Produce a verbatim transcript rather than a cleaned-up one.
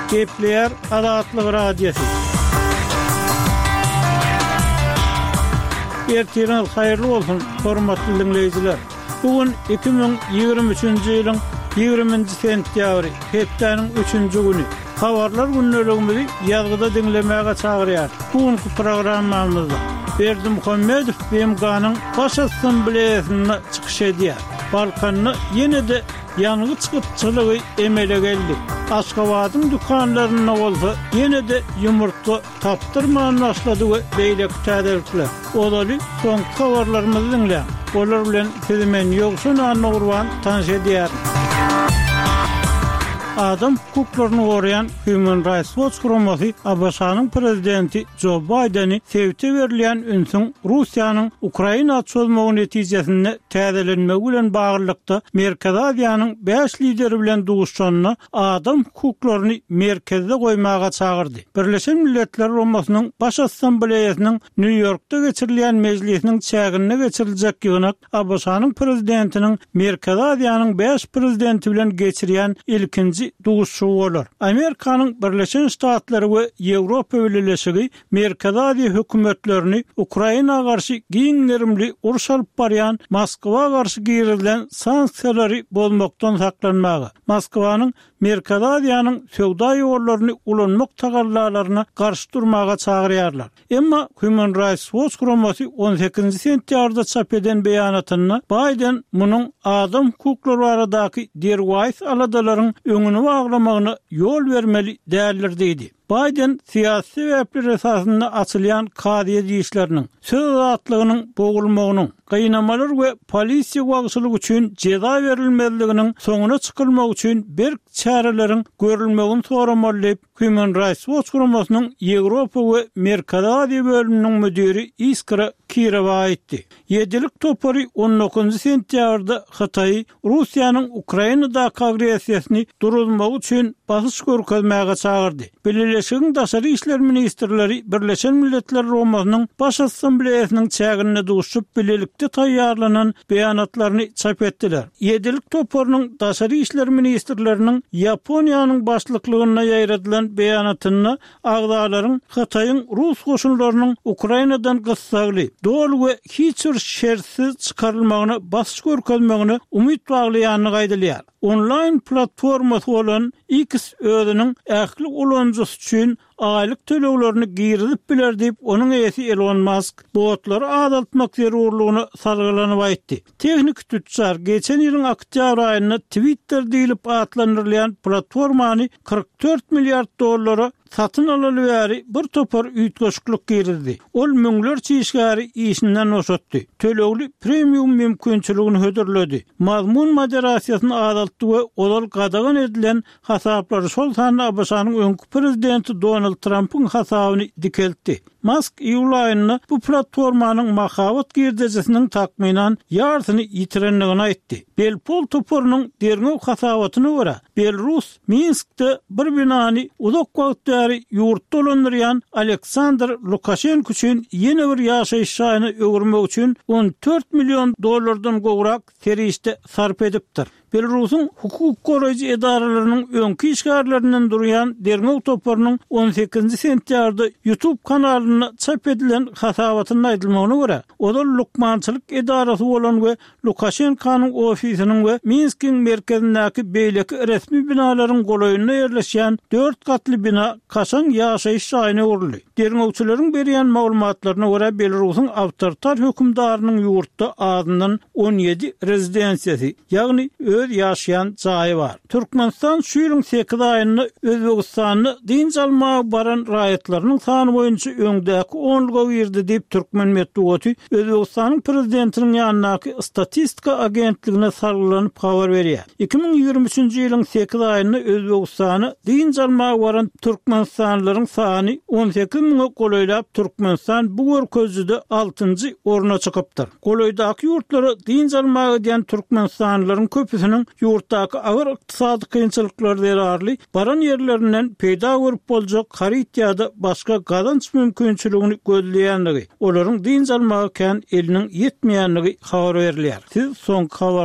Gepleyer Azatlyk Radiosu. Ertiňiz haýyrly bolsun, hormatly dinleýijiler. Bugün iki bin ýigirme üçünji ýylyň ýigirminji sentýabry, hepdeniň üçünji güni. Habarlar günneligimizi ýazgyda dinlemäge çagyrýar. Bugünkü programmamyzda Berdi Muhammedow B M G'nyň baş assambleýasyna çykyş edýär. Balkanyny ýene-de ýanygy çykypçylygy emele geldi. Aşgabatyň dukanlaryna bolsa ýene-de ýumurtla tapdyrmagyny başlady we beýle täzelikler. Olaly soňky habarlarymyzy dinleýär. Olar bilen sizimen ýoksun anna gurban tanış edýär. Adam hukuklaryny gorayan Human Rights Watch guramasy A B S-nyň prezidenti Joe Biden'i sevte berilýän ünsüň Russiýanyň Ukraina çözmegi netijesinde täzelenmegi bilen baglykda Merkezi Aziýanyň beş lideri bilen duguşanyna adam hukuklaryny merkezde goýmaga çagyrdy. Birleşen Milletler Romasynyň baş assambleýasynyň New Yorkda geçirilýän mejlisiniň çägine geçiriljek ýygynak A B S-nyň prezidentiniň Merkezi Aziýanyň beş prezidenti bilen geçirýän ilkinji duguşy bolar. Amerikanyň Birleşen Ştatlary we Ýewropa Birleşigi Merkezi Aziýa hökümetlerini Ukraina garşy giňlerimli uruş alyp barýan Moskwa garşy giýerilen sanksiýalary bolmakdan saklanmagy. Moskwanyň Merkezi Aziýanyň söwda ýollaryny ulanmak tagallarlaryna garşy durmaga çagyrýarlar. Emma Human Rights Watch guramasy on sekizinji sentýarda çap eden beýanatyna Biden munyň adam hukuklary baradaky derwäs aladalaryň öňüni baglamagyna ýol bermeli däldir diýdi. Biden siyasi sebepler esasında açılyan kadiye diýişleriniň, söz azatlygynyň bogulmagynyň, gynamalar we polisiýa wagşylygy üçin ceza berilmezliginiň soňuna çykylmak üçin bir çäreleriň görülmegini soramaly. Human Rights Watch guramasynyň Ýewropa we Merkezi Aziýa bölüminiň müdiri Iskra Kirova aýtdy. Ýedilik topary on dokuzynji sentýarda Hataý Russiýanyň Ukrainadaky agresiýasyny durulmak üçin basyş görkezmäge çagyrdy. Birleşik Daşary işler ministrleri Birleşen Milletler Romasynyň baş assambleýasynyň çägine duguşup bilelikde taýýarlanan beýanatlaryny çap etdiler. Ýedilik toparynyň daşary işler ministrleriniň Ýaponiýanyň başlyklygyna ýaýradylan beýanatyna agdalaryň Hataýyň Rus goşunlarynyň Ukrainadan gyssaly, dol we hiç bir şertsiz çykarylmagyna basyş görkezmegini umyt baglaýanyny gaýdalýar. Online platformasy bolan X özüniň ähli ulanjysy üçin aylyk töleglerini giýrilip biler diýip onuň eýesi Elon Musk botlary azaltmak zerurlygyny salgylanyp aýtdy. Teknik tutuşar geçen ýylyň oktýabr aýynda Twitter diýilip atlandyrylýan platformany kırk dört milyar dollara satyn alyp bir topar üýtgeçlik girildi. Ol müňlerçe işgäri işinden oşatdy. Tölegli premium mümkinçiligini hödürledi. Mazmun moderasiýasyny azaltdy we olar gadagan edilen hasaplary şol sany A B S-nyň öňkü prezidenti Donald Trump'ın hasabyny dikeltdi. Musk iýul aýynda bu platformanyň mahawat girdejisiniň takminan ýartyny ýitirenligini aýtdy. Belpol toparynyň derňew hasabatyna görä, Belarus Minskde bir binany uzak wagtdary ýurt dolandyrýan Aleksandr Lukashenko üçin ýene bir ýaşaýyş şaýyny öwürmek üçin on dört milyon dollardan gowrak serişde sarp edipdir. Belarusyň hukuk goraýjy edaralarynyň öňkü işgärlerinden durýan derňew toparynyň on sekizinji sentýarda YouTube kanalyna çap edilen hasabatyny aýdylmagyna görä, olar lukmançylyk edarasy bolan we Lukashenkonyň ofisiniň we Minskiň merkezindäki beýleki resmi binalaryň golaýyna ýerleşýän dört gatly bina kaçan ýaşaýyş şaýyny öwrüldi. Derňewçileriň berýän maglumatlaryna görä Belarusyň awtoritar hökümdarynyň ýurtda azyndan on ýedi rezidensiýasy, ýagny öz ýaşaýan jaýy bar. Türkmenistan şu ýylyň sekiz aýynda Özbegistany din almaga baran raýatlarynyň sany boýunça öňdäki onluga girdi diýip Türkmen Medeniýeti Özbegistanyň prezidentiniň ýanynaky statistika agentligine sargylanyp habar berýär. iki bin ýigirme üçünji ýylyň sekiz aýynda Özbegistany din almaga baran türkmenistanlylaryň sany on sekiz miňe golaýlap Türkmenistan bu görkezde altynjy oruna çykypdyr. Golaýdaky ýurtlary din almaga diýen türkmenistanlylaryň köpüsiniň ýurtdaky agyr ykdysady kynçylyklar derarly baran ýerlerinden peýda görüp boljak harit ýa-da başga gazanç mümkinçiligini gözleýänligi, olaryň din almagy kän eliniň ýetmeýänligi habar berilýär. Siz soňky